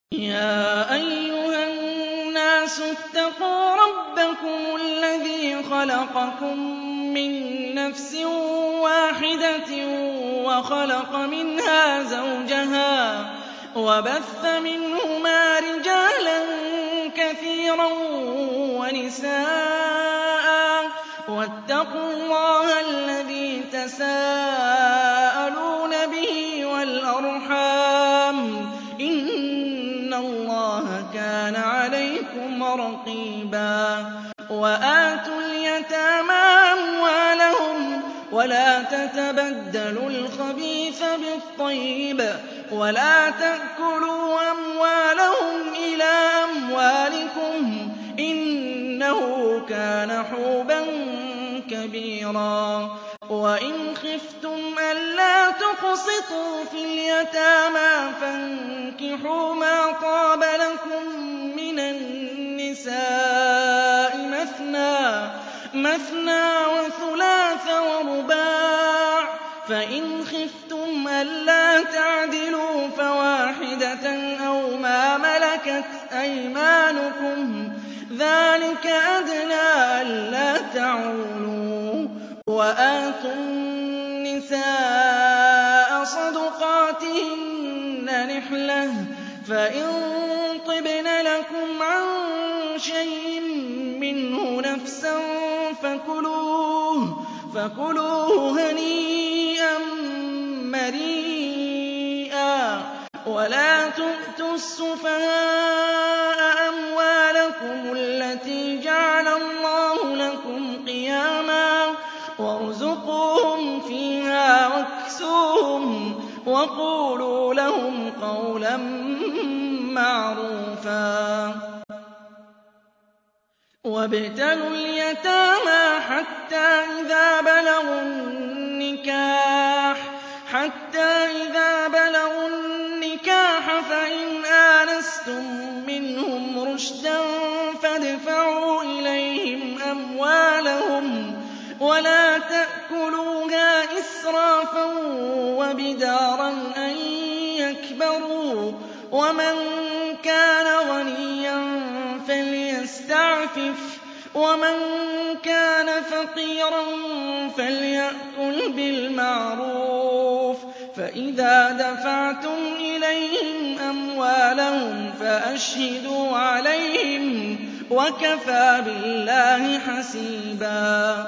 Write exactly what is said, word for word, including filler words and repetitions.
يَا أَيُّهَا النَّاسُ اتَّقُوا رَبَّكُمُ الَّذِي خَلَقَكُم مِّن نَّفْسٍ وَاحِدَةٍ وَخَلَقَ مِنْهَا زَوْجَهَا وَبَثَّ مِنْهُمَا رِجَالًا كَثِيرًا وَنِسَاءً ۚ وَاتَّقُوا اللَّهَ الَّذِي تَسَاءَلُونَ بِهِ وَالْأَرْحَامَ ۚ إِنَّ اللَّهَ كَانَ عَلَيْكُمْ رَقِيبًا. وَآتُوا الْيَتَامَىٰ أَمْوَالَهُمْ وَلَا تَتَبَدَّلُوا الْخَبِيثَ بِالطَّيِّبِ ۖ وَلَا تَأْكُلُوا أَمْوَالَهُمْ إِلَىٰ أَمْوَالِكُمْ ۚ إِنَّهُ كَانَ حُوبًا كَبِيرًا. وَإِنْ خِفْتُمْ أَلَّا تُقْسِطُوا فِي الْيَتَامَىٰ فَانكِحُوا مَا طَابَ لَكُم مِّنَ النِّسَاءِ مَثْنَىٰ وَثُلَاثَ وَرُبَاعَ ۖ فَإِنْ خِفْتُمْ أَلَّا تَعْدِلُوا فَوَاحِدَةً أَوْ مَا مَلَكَتْ أَيْمَانُكُمْ ۚ ذَٰلِكَ أَدْنَىٰ أَلَّا تَعُولُوا. وَآتُوا النِّسَاءَ صَدُقَاتِهِنَّ نِحْلَةً ۚ فَإِن طِبْنَ لَكُمْ عَن شَيْءٍ مِّنْهُ نَفْسًا فَكُلُوهُ هَنِيئًا مَّرِيئًا. وَلَا تُؤْتُوا السُّفَهَاءَ أَمْوَالَكُمُ الَّتِي جَعَلَ اللَّهُ لَكُمْ قِيَامًا وَارْزُقُوهُمْ فِيهَا وَاكْسُوهُمْ وَقُولُوا لَهُمْ قَوْلًا مَّعْرُوفًا. وَابْتَلُوا الْيَتَامَىٰ حَتَّىٰ إِذَا بَلَغُوا النِّكَاحَ فَإِنْ آنَسْتُم مِّنْهُمْ رُشْدًا فَادْفَعُوا إِلَيْهِمْ أَمْوَالَهُمْ ۖ وَلَا تَأْكُلُوهَا إِسْرَافًا وَبِدَارًا أَن يَكْبَرُوا ۚ وَمَن كَانَ غَنِيًّا فَلْيَسْتَعْفِفْ ۖ وَمَن كَانَ فَقِيرًا فَلْيَأْكُلْ بِالْمَعْرُوفِ ۚ فَإِذَا دَفَعْتُمْ إِلَيْهِمْ أَمْوَالَهُمْ فَأَشْهِدُوا عَلَيْهِمْ ۚ وَكَفَىٰ بِاللَّهِ حَسِيبًا.